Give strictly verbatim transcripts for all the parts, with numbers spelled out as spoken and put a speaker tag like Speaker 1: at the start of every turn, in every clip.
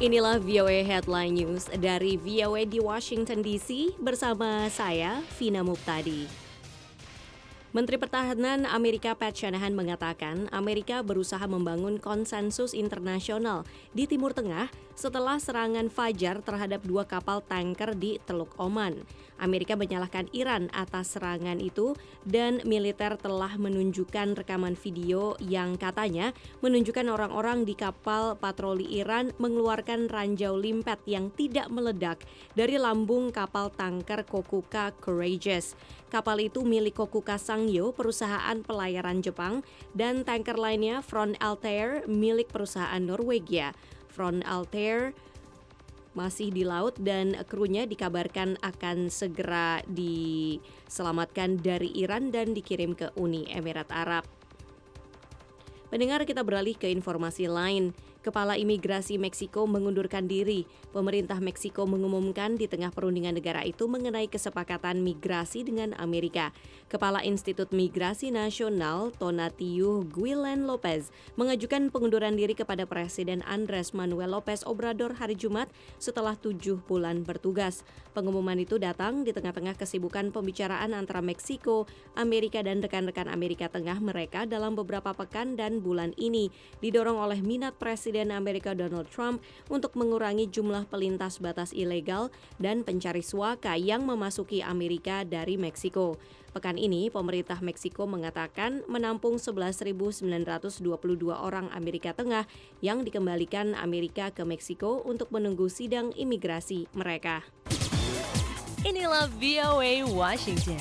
Speaker 1: Inilah V O A Headline News dari V O A di Washington D C bersama saya, Vina Muptadi. Menteri Pertahanan Amerika Pat Shanahan mengatakan Amerika berusaha membangun konsensus internasional di Timur Tengah setelah serangan fajar terhadap dua kapal tanker di Teluk Oman. Amerika menyalahkan Iran atas serangan itu dan militer telah menunjukkan rekaman video yang katanya menunjukkan orang-orang di kapal patroli Iran mengeluarkan ranjau limpet yang tidak meledak dari lambung kapal tanker Kokuka Courageous. Kapal itu milik Kokuka Sangyo, perusahaan pelayaran Jepang, dan tanker lainnya Front Altair milik perusahaan Norwegia. Front Altair masih di laut dan krunya dikabarkan akan segera diselamatkan dari Iran dan dikirim ke Uni Emirat Arab. Pendengar, kita beralih ke informasi lain. Kepala Imigrasi Meksiko mengundurkan diri. Pemerintah Meksiko mengumumkan di tengah perundingan negara itu mengenai kesepakatan migrasi dengan Amerika. Kepala Institut Migrasi Nasional, Tonatiuh Guilen Lopez, mengajukan pengunduran diri kepada Presiden Andres Manuel Lopez Obrador hari Jumat setelah tujuh bulan bertugas. Pengumuman itu datang di tengah-tengah kesibukan pembicaraan antara Meksiko, Amerika, dan rekan-rekan Amerika Tengah mereka dalam beberapa pekan dan bulan ini, didorong oleh minat Presiden Presiden Amerika Donald Trump untuk mengurangi jumlah pelintas batas ilegal dan pencari suaka yang memasuki Amerika dari Meksiko. Pekan ini, pemerintah Meksiko mengatakan menampung sebelas ribu sembilan ratus dua puluh dua orang Amerika Tengah yang dikembalikan Amerika ke Meksiko untuk menunggu sidang imigrasi mereka.
Speaker 2: Inilah V O A Washington.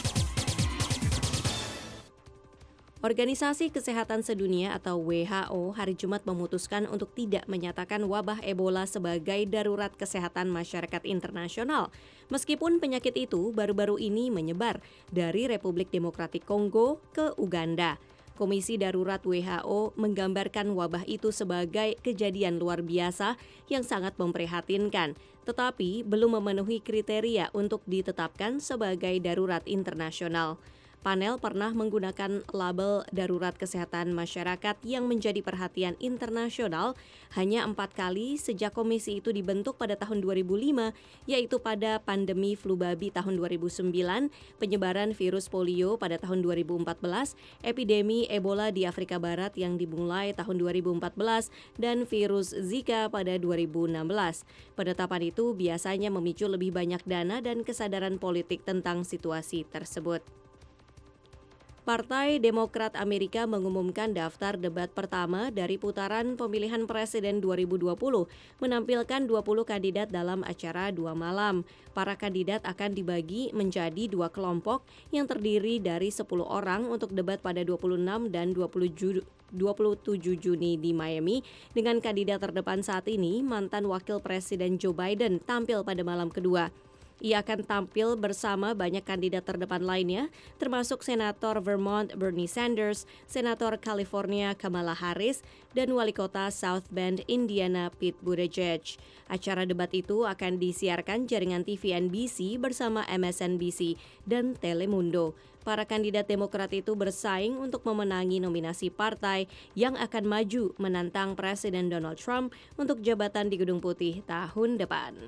Speaker 1: Organisasi Kesehatan Sedunia atau W H O hari Jumat memutuskan untuk tidak menyatakan wabah Ebola sebagai darurat kesehatan masyarakat internasional. Meskipun penyakit itu baru-baru ini menyebar dari Republik Demokratik Kongo ke Uganda. Komisi Darurat W H O menggambarkan wabah itu sebagai kejadian luar biasa yang sangat memprihatinkan, tetapi belum memenuhi kriteria untuk ditetapkan sebagai darurat internasional. Panel pernah menggunakan label darurat kesehatan masyarakat yang menjadi perhatian internasional hanya empat kali sejak komisi itu dibentuk pada tahun dua ribu lima, yaitu pada pandemi flu babi tahun dua ribu sembilan, penyebaran virus polio pada tahun dua ribu empat belas, epidemi Ebola di Afrika Barat yang dimulai tahun dua ribu empat belas, dan virus Zika pada dua ribu enam belas. Penetapan itu biasanya memicu lebih banyak dana dan kesadaran politik tentang situasi tersebut. Partai Demokrat Amerika mengumumkan daftar debat pertama dari putaran pemilihan presiden dua ribu dua puluh, menampilkan dua puluh kandidat dalam acara dua malam. Para kandidat akan dibagi menjadi dua kelompok yang terdiri dari sepuluh orang untuk debat pada dua puluh enam dan dua puluh tujuh Juni di Miami, dengan kandidat terdepan saat ini, mantan Wakil Presiden Joe Biden, tampil pada malam kedua. Ia akan tampil bersama banyak kandidat terdepan lainnya, termasuk Senator Vermont Bernie Sanders, Senator California Kamala Harris, dan Wali Kota South Bend, Indiana Pete Buttigieg. Acara debat itu akan disiarkan jaringan T V N B C bersama M S N B C dan Telemundo. Para kandidat Demokrat itu bersaing untuk memenangi nominasi partai yang akan maju menantang Presiden Donald Trump untuk jabatan di Gedung Putih tahun depan.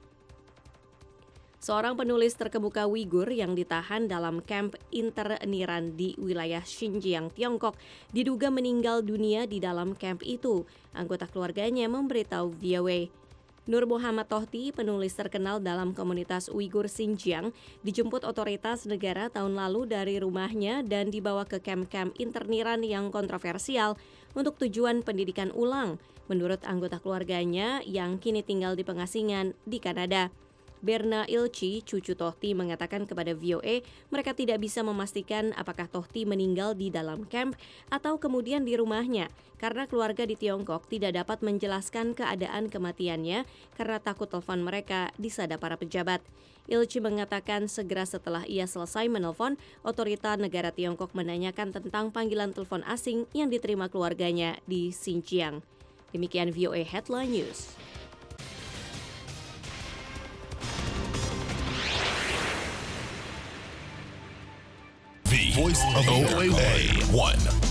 Speaker 1: Seorang penulis terkemuka Uighur yang ditahan dalam kamp interniran di wilayah Xinjiang, Tiongkok, diduga meninggal dunia di dalam kamp itu. Anggota keluarganya memberitahu V O A. Nur Muhammad Tohti, penulis terkenal dalam komunitas Uighur Xinjiang, dijemput otoritas negara tahun lalu dari rumahnya dan dibawa ke kamp-kamp interniran yang kontroversial untuk tujuan pendidikan ulang, menurut anggota keluarganya yang kini tinggal di pengasingan di Kanada. Berna Ilci, cucu Tohti, mengatakan kepada V O A mereka tidak bisa memastikan apakah Tohti meninggal di dalam kamp atau kemudian di rumahnya karena keluarga di Tiongkok tidak dapat menjelaskan keadaan kematiannya karena takut telepon mereka disadap para pejabat. Ilci mengatakan segera setelah ia selesai menelpon, otorita negara Tiongkok menanyakan tentang panggilan telepon asing yang diterima keluarganya di Xinjiang. Demikian V O A Headline News.
Speaker 3: Voice of O A one.